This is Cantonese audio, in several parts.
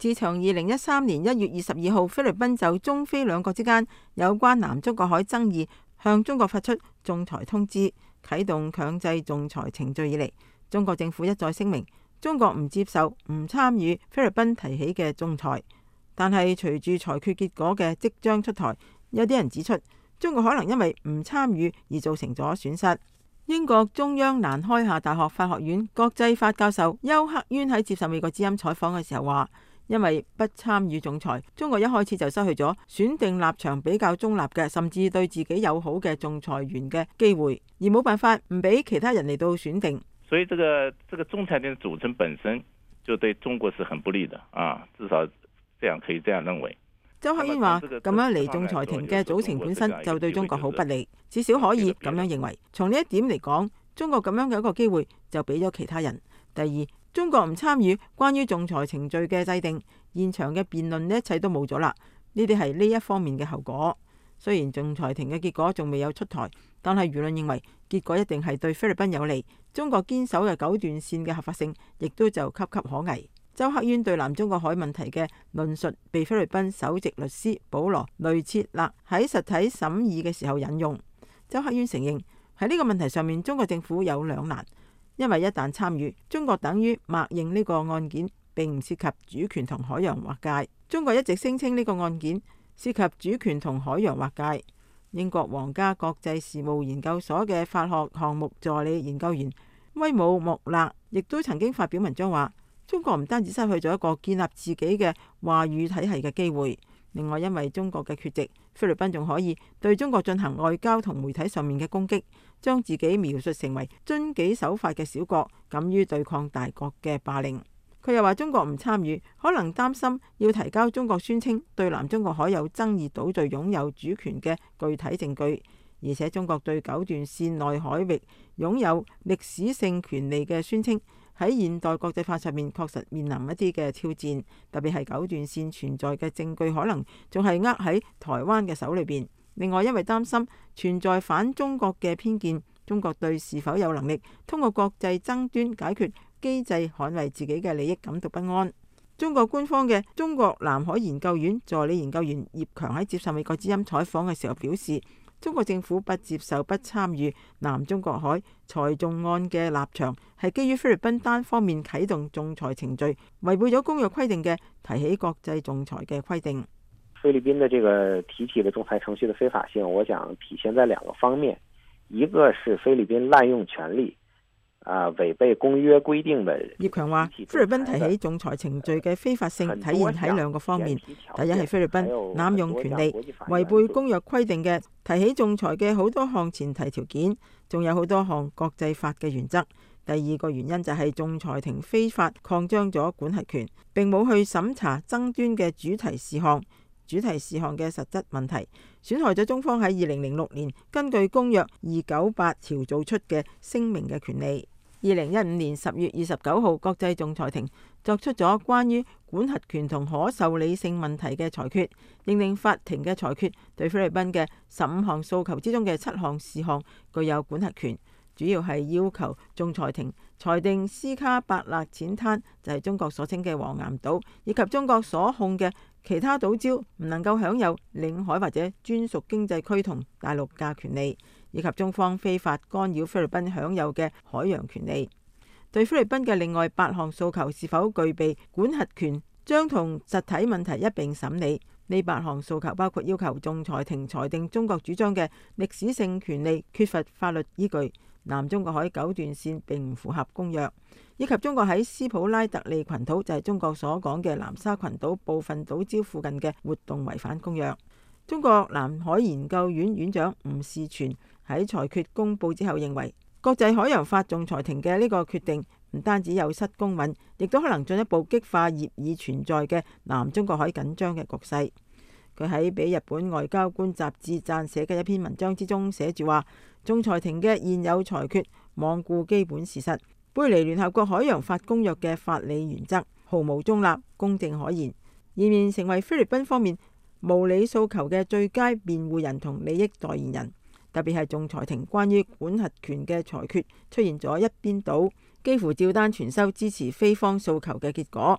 自從2013年1月22號菲律賓就中菲兩國之間有關南中國海爭議向中國發出仲裁通知，啟動強制仲裁程序以嚟，中國政府一再聲明中國唔接受、唔參與菲律賓提起嘅仲裁。但係隨住裁決結果嘅即將出台，有啲人指出中國可能因為唔參與而造成咗損失。英國中央蘭開夏大學法學院國際法教授邱克淵喺接受美國之音採訪嘅時候話，因為不參與仲裁，中國一開始就失去咗選定立場比較中立嘅，甚至對自己友好嘅仲裁員嘅機會，而冇辦法唔俾其他人嚟到選定。 所以這個仲裁庭組成本身就對中國是很不利的啊，至少這樣可以這樣認為。 邱克淵話：咁樣嚟仲裁庭嘅組成本身就對中國好不利，至少可以咁樣認為。從呢一點嚟講，中國咁樣嘅一個機會就俾咗其他人。第二，中國唔參與關於仲裁程序嘅制定，現場嘅辯論呢一切都冇咗啦。呢啲係呢一方面嘅後果。雖然仲裁庭嘅結果仲未有出台，但係輿論認為結果一定係對菲律賓有利。中國堅守嘅九段線嘅合法性，亦都就岌岌可危。邱克淵對南中國海問題嘅論述被菲律賓首席律師保羅雷切勒喺實體審議嘅時候引用。邱克淵承認喺呢個問題上面，中國政府有兩難，因為一旦參與，中國等於默認呢個案件並唔涉及主權同海洋劃界。中國一直聲稱呢個案件涉及主權同海洋劃界。英國皇家國際事務研究所嘅法學項目助理研究員威姆穆勒亦都曾經發表文章話，中國唔單止失去咗一個建立自己嘅話語體系嘅機會，另外因為中國嘅缺席，菲律賓仲可以對中國進行外交同媒體上面嘅攻擊，將自己描述成為遵紀守法嘅小國，敢於對抗大國嘅霸凌。佢又話中國唔參與，可能擔心要提交中國宣稱對南中國海有爭議島嶼擁有主權嘅具體證據，而且中國對九段線內海域擁有歷史性權利嘅宣稱喺現代國際法上面確實面臨一啲嘅挑戰，特別係九段線存在嘅證據可能仲係握喺台灣嘅手裏邊。另外，因為擔心存在反中國嘅偏見，中國對是否有能力通過國際爭端解決機制捍衛自己嘅利益感到不安。中國官方嘅中國南海研究院助理研究員葉強喺接受美國之音採訪嘅時候表示，中國政府不接受、不參與南中國海裁仲案嘅立場，係基於菲律賓單方面啟動仲裁程序，違背咗公約規定嘅提起國際仲裁嘅規定。 菲律賓的這個提起的仲裁程序的非法性，我想體現在兩個方面，一個是菲律賓濫用權力，違背公約規定的。 葉強話，菲律賓提起仲裁程序嘅非法性體現喺兩個方面，第一係菲律賓濫用權力，違背公約規定嘅提起仲裁嘅好多項前提條件，仲有好多項國際法嘅原則。第二個原因就係仲裁庭非法擴張咗管轄權，並冇去審查爭端嘅主題事項嘅實質問題，損害咗中方喺2006年根據公約298條做出嘅聲明嘅權利。2015年10月29號，國際仲裁庭作出咗關於管轄權同可受理性問題嘅裁決，認定法庭嘅裁決對菲律賓嘅15項訴求之中嘅7項事項具有管轄權，主要係要求仲裁庭裁定斯卡伯勒淺灘就係中國所稱嘅黃岩島，以及中國所控嘅其他島礁唔能夠享有領海或者專屬經濟區同大陸架權利，以及中方非法干擾菲律賓享有嘅海洋權利。對菲律賓嘅另外8項訴求是否具備管轄權，將同實體問題一並審理。呢8項訴求包括要求仲裁庭裁定中國主張嘅歷史性權利缺乏法律依據，南中國海九段線並唔符合公約，以及中國喺斯普拉特利群島，就係中國所講嘅南沙群島部分島礁附近嘅活動違反公約。中國南海研究院院長吳士全喺裁決公佈之後認為，國際海洋法仲裁庭嘅呢個決定唔單止有失公允，亦都可能進一步激化業已存在嘅南中國海緊張嘅局勢。佢喺俾日本外交官雜誌撰寫嘅一篇文章之中寫住話，仲裁庭嘅現有裁決罔顧基本事實，背離聯合國海洋法公約嘅法理原則，毫無中立、公正可言，以免成為菲律賓方面無理訴求嘅最佳辯護人同利益代言人。特別係仲裁庭關於管轄權嘅裁決出現咗一邊倒，幾乎照單全收支持菲方訴求嘅結果。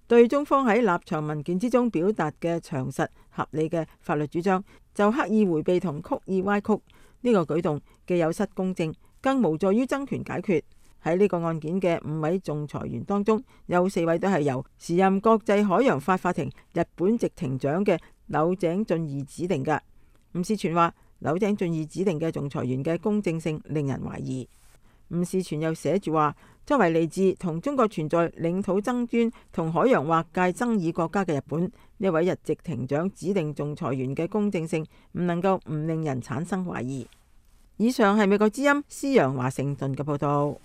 對中方喺立場文件之中表達嘅詳實合理嘅法律主張，就刻意迴避同曲意歪曲，呢個舉動既有失公正，更無助於爭權解決。喺呢個案件嘅5位仲裁員當中，有4位都係由時任國際海洋法法庭日本籍庭長嘅柳井俊二指定嘅。吳士全話，柳井俊二指定嘅仲裁員嘅公正性令人懷疑。吳士全又寫住話，作為嚟自同中國存在領土爭端同海洋劃界爭議國家嘅日本，呢位日籍庭長指定仲裁員嘅公正性唔能夠唔令人產生懷疑。以上係美國之音施陽華盛頓嘅報道。